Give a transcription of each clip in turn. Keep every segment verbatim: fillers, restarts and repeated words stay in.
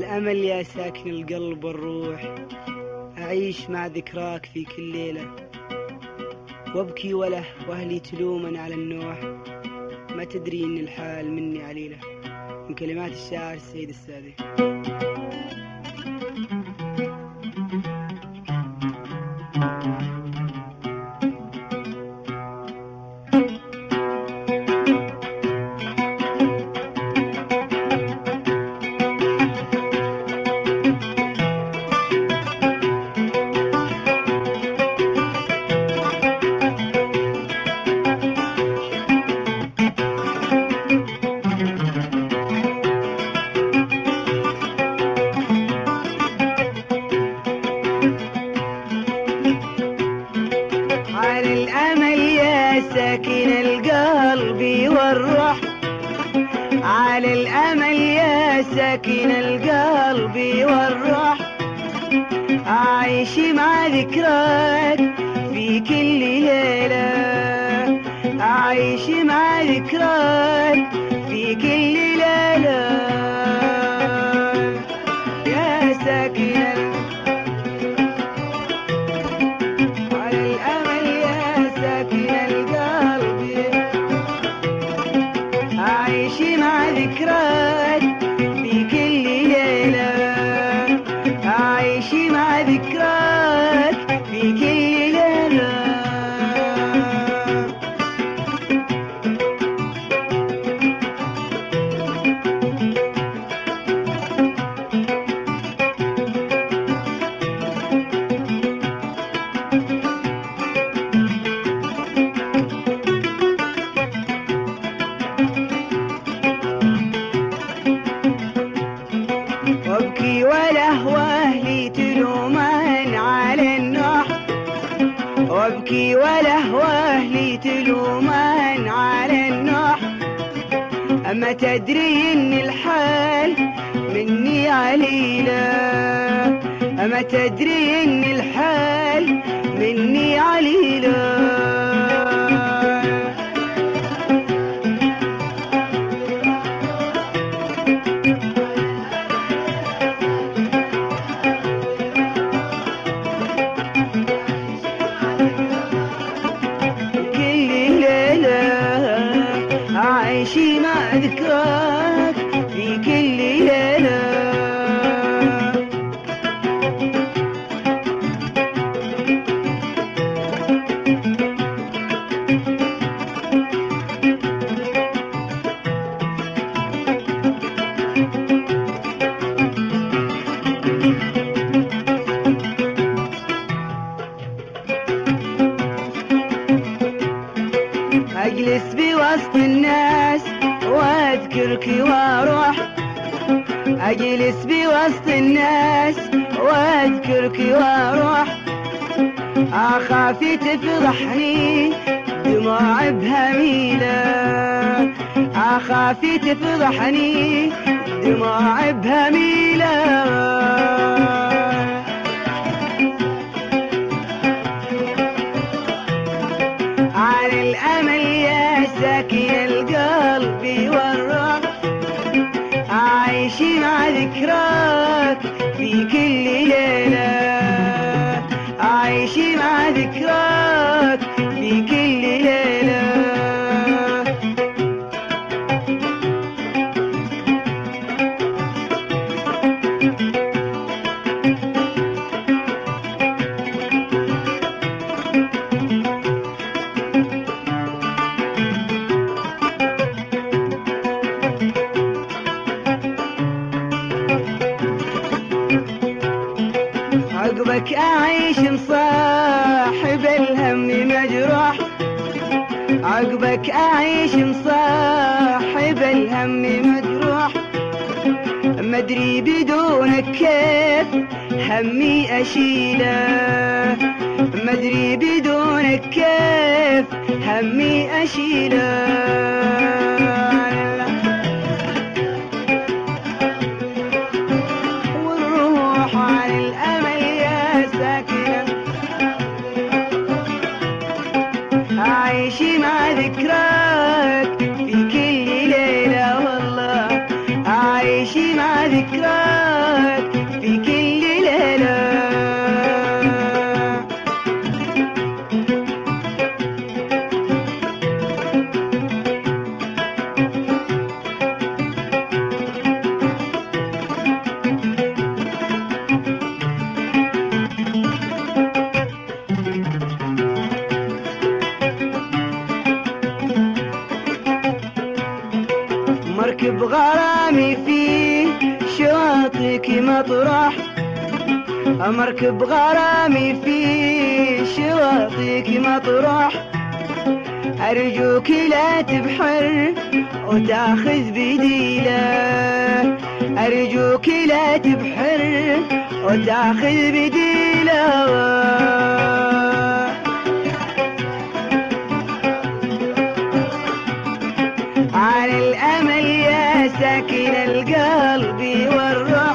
الأمل يا ساكن القلب والروح، أعيش مع ذكراك في كل ليلة، وابكي وله وأهلي تلومن على النوح، ما تدري إن الحال مني عليلة. من كلمات الشاعر السيد السادي. على الأمل يا ساكن القلب والروح، على الأمل يا ساكن القلب والروح، أعيش مع ذكراك في كل ليلة، أعيش مع ذكراك في كل ليلة يا ساكن ذكراك في كل ليلة، أعيش مع ذكراك في كل ليلة. وابكي وله واهلي تلومن على النوح، وابكي وله واهلي تلومن على النوح، أما تدري إن الحال مني عليلة، أما تدري إن الحال مني عليلة. أعيش مع ذكراك في كل ليلة. أجلس بوسط الناس واذكرك واروح، أجلس بوسط الناس واذكرك واروح، أخاف تفضحني دموع بهميلة، أخاف تفضحني دموع بهميلة. على الأمل يا ساكن القلب والروح، أعيش مع ذكراك في كل ليلة، أعيش مع ذكراك في كل ليلة. عقبك أعيش مصاحب الهم مجروح، عقبك أعيش مصاحب الهم مجروح، مدري بدونك كيف همي أشيله، مدري بدونك كيف همي أشيله. والروح على الأمل يا ساكنة، أعيش مع ذكراك في كل ليلة، والله أعيش مع ذكراك مطروح، مركب غرامي في شواطئك مطروح، أرجوك لا تبحر وتاخذ بديله، أرجوك لا تبحر وتاخذ بديله. على الأمل يا ساكن القلب والروح،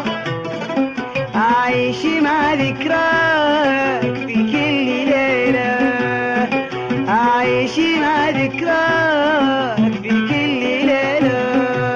أعيش مع ذكراك في كل ليلة، أعيش مع ذكراك في كل ليلة.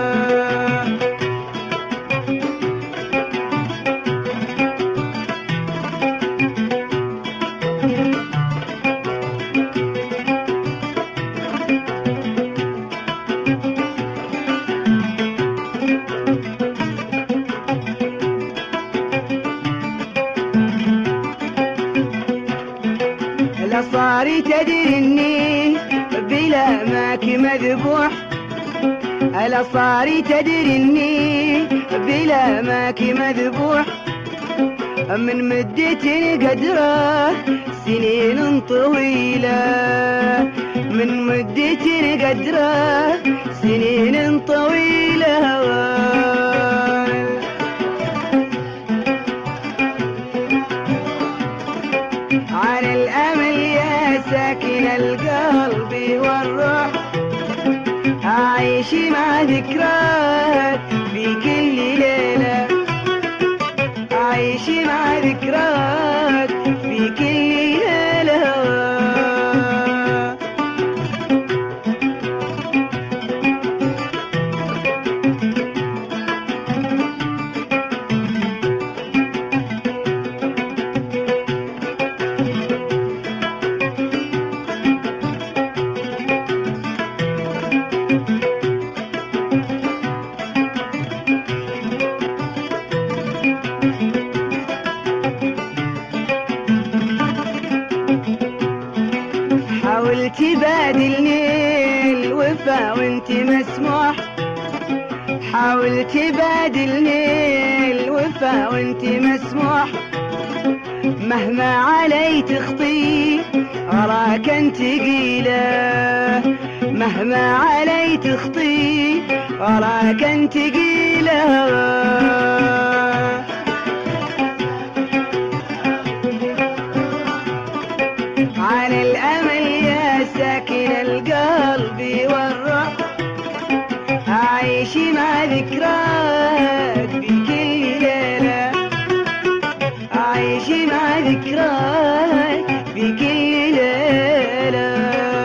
لا صاري تدري اني بلا ماك مذبوح، لا صاري تدري اني بلا ماك مذبوح، من مدة قدره سنين طويلة، من مدة قدره سنين طويلة. على الأمل يا ساكن القلب والروح، أعيش مع ذكراك في كل ليلة، أعيش مع ذكراك في كل ليلة. حاولت بادلني الوفا وانت مسموح، حاولت بادلني الوفا وانت مسموح، مهما علي تخطي أراك انت ثقيلة، مهما علي تخطي أراك انت ثقيلة. على الأمل يا ساكن القلب والروح، أعيش مع ذكراك في كل ليلة، أعيش مع ذكراك في كل ليلة.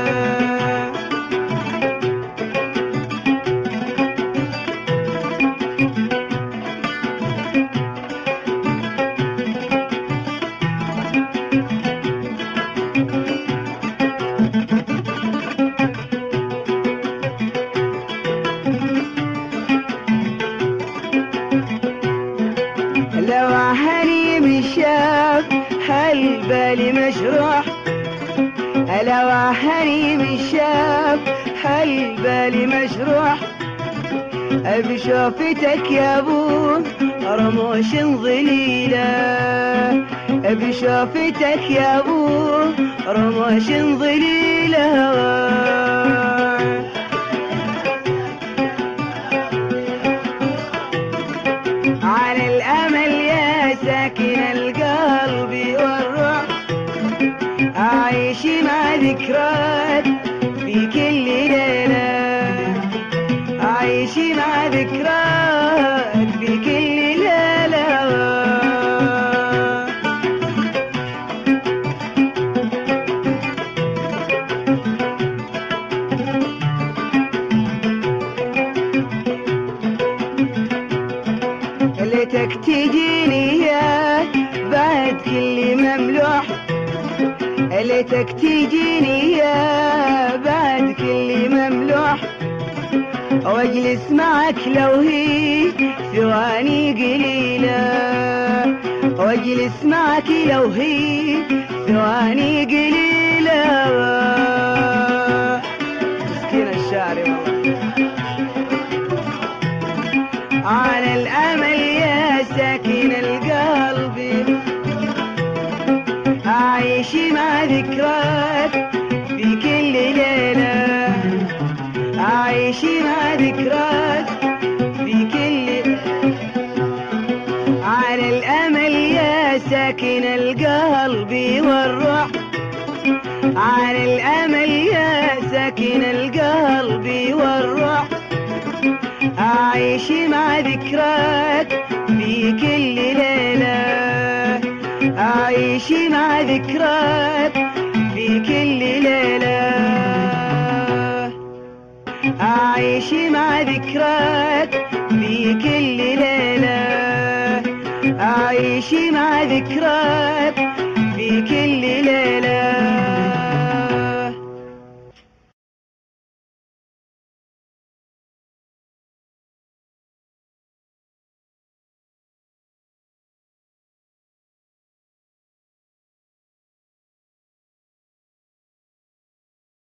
لو عهني من شاف هالبالي مجروح، لو عهني من شاف هالبالي مجروح، بشوفتك يا ابو رموش ظليلة، بشوفتك يا ابو رموش ظليلة. على الأمل يا ساكن القلب والروح، أعيش مع ذكراك في كل ليلة، أعيش مع ذكراك في كل ليلة. ليتك تجيني يا بعد كل مملوح، ليتك تجيني يا بعد كل مملوح، واجلس معك لو هي ثواني قليلة، واجلس معك لو هي ثواني قليلة. مسكين الشاعر والله. على الأمل يا ساكن ساكن القلب والروح، عن الأمل يا ساكن القلب والروح، أعيش مع ذكراك في كل ليلة، أعيش مع ذكراك في كل ليلة، أعيش مع ذكراك في كل ليلة، أعيش مع ذكراك في كل ليلة.